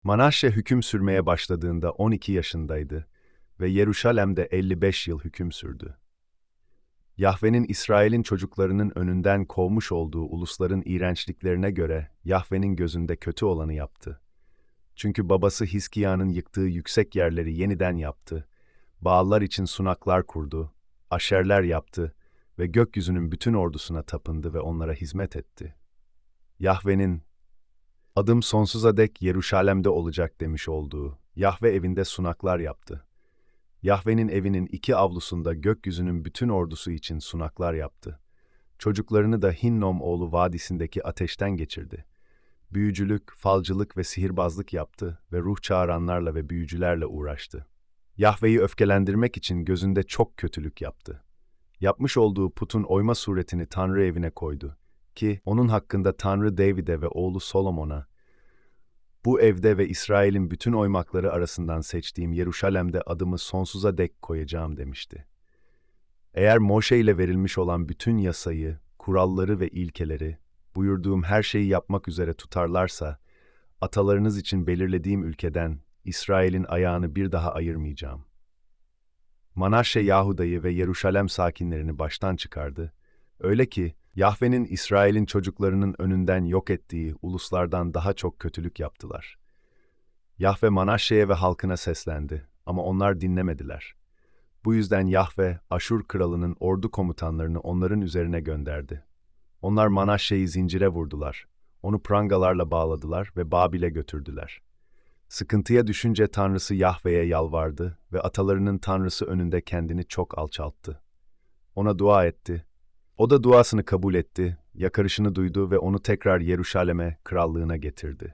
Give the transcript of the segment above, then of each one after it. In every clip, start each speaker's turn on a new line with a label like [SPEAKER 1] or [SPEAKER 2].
[SPEAKER 1] Manasse hüküm sürmeye başladığında 12 yaşındaydı ve Yeruşalem'de 55 yıl hüküm sürdü. Yahve'nin İsrail'in çocuklarının önünden kovmuş olduğu ulusların iğrençliklerine göre Yahve'nin gözünde kötü olanı yaptı. Çünkü babası Hiskiya'nın yıktığı yüksek yerleri yeniden yaptı, Baallar için sunaklar kurdu, aşerler yaptı ve gökyüzünün bütün ordusuna tapındı ve onlara hizmet etti. Yahve'nin "Adım sonsuza dek Yeruşalem'de olacak" demiş olduğu Yahve evinde sunaklar yaptı. Yahve'nin evinin iki avlusunda gökyüzünün bütün ordusu için sunaklar yaptı. Çocuklarını da Hinnom oğlu vadisindeki ateşten geçirdi. Büyücülük, falcılık ve sihirbazlık yaptı ve ruh çağıranlarla ve büyücülerle uğraştı. Yahve'yi öfkelendirmek için gözünde çok kötülük yaptı. Yapmış olduğu putun oyma suretini Tanrı evine koydu ki onun hakkında Tanrı David'e ve oğlu Solomon'a, "Bu evde ve İsrail'in bütün oymakları arasından seçtiğim Yeruşalem'de adımı sonsuza dek koyacağım" demişti. Eğer Moşe ile verilmiş olan bütün yasayı, kuralları ve ilkeleri, buyurduğum her şeyi yapmak üzere tutarlarsa, atalarınız için belirlediğim ülkeden İsrail'in ayağını bir daha ayırmayacağım. Manasse Yahuda'yı ve Yeruşalem sakinlerini baştan çıkardı. Öyle ki Yahve'nin İsrail'in çocuklarının önünden yok ettiği uluslardan daha çok kötülük yaptılar. Yahve Manasse'ye ve halkına seslendi ama onlar dinlemediler. Bu yüzden Yahve, Aşur kralının ordu komutanlarını onların üzerine gönderdi. Onlar Manasse'yi zincire vurdular, onu prangalarla bağladılar ve Babil'e götürdüler. Sıkıntıya düşünce Tanrısı Yahve'ye yalvardı ve atalarının Tanrısı önünde kendini çok alçalttı. Ona dua etti. O da duasını kabul etti, yakarışını duydu ve onu tekrar Yeruşalem'e, krallığına getirdi.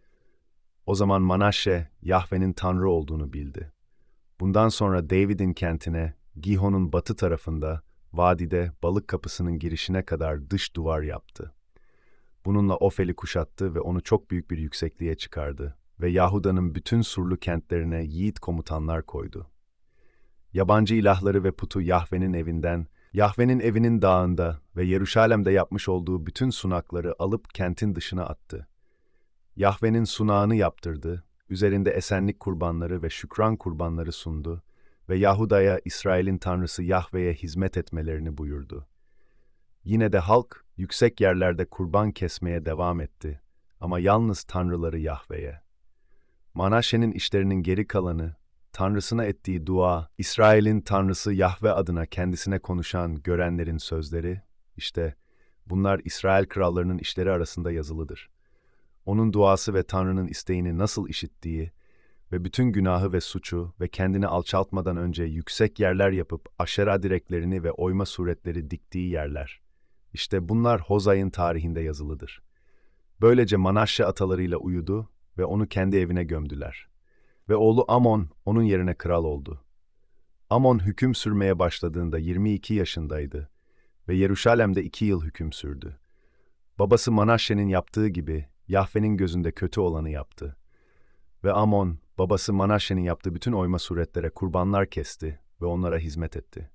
[SPEAKER 1] O zaman Manasse, Yahve'nin Tanrı olduğunu bildi. Bundan sonra David'in kentine, Gihon'un batı tarafında, vadide, balık kapısının girişine kadar dış duvar yaptı. Bununla Ofel'i kuşattı ve onu çok büyük bir yüksekliğe çıkardı ve Yahuda'nın bütün surlu kentlerine yiğit komutanlar koydu. Yabancı ilahları ve putu Yahve'nin evinden, Yahve'nin evinin dağında ve Yeruşalem'de yapmış olduğu bütün sunakları alıp kentin dışına attı. Yahve'nin sunağını yaptırdı, üzerinde esenlik kurbanları ve şükran kurbanları sundu ve Yahuda'ya İsrail'in Tanrısı Yahve'ye hizmet etmelerini buyurdu. Yine de halk yüksek yerlerde kurban kesmeye devam etti ama yalnız tanrıları Yahve'ye. Manasse'nin işlerinin geri kalanı, Tanrısına ettiği dua, İsrail'in Tanrısı Yahve adına kendisine konuşan görenlerin sözleri, işte bunlar İsrail krallarının işleri arasında yazılıdır. Onun duası ve Tanrı'nın isteğini nasıl işittiği ve bütün günahı ve suçu ve kendini alçaltmadan önce yüksek yerler yapıp aşera direklerini ve oyma suretleri diktiği yerler. İşte bunlar Hozay'ın tarihinde yazılıdır. Böylece Manasse atalarıyla uyudu ve onu kendi evine gömdüler. Ve oğlu Amon onun yerine kral oldu. Amon hüküm sürmeye başladığında 22 yaşındaydı ve Yeruşalem'de 2 yıl hüküm sürdü. Babası Manasse'nin yaptığı gibi Yahve'nin gözünde kötü olanı yaptı. Ve Amon, babası Manasse'nin yaptığı bütün oyma suretlere kurbanlar kesti ve onlara hizmet etti.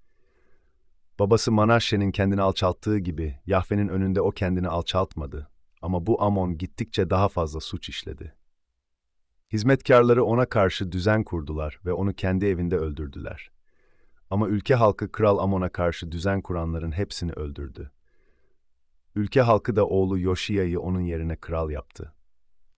[SPEAKER 1] Babası Manasse'nin kendini alçalttığı gibi Yahve'nin önünde o kendini alçaltmadı. Ama bu Amon gittikçe daha fazla suç işledi. Hizmetkarları ona karşı düzen kurdular ve onu kendi evinde öldürdüler. Ama ülke halkı Kral Amon'a karşı düzen kuranların hepsini öldürdü. Ülke halkı da oğlu Yoşiya'yı onun yerine kral yaptı.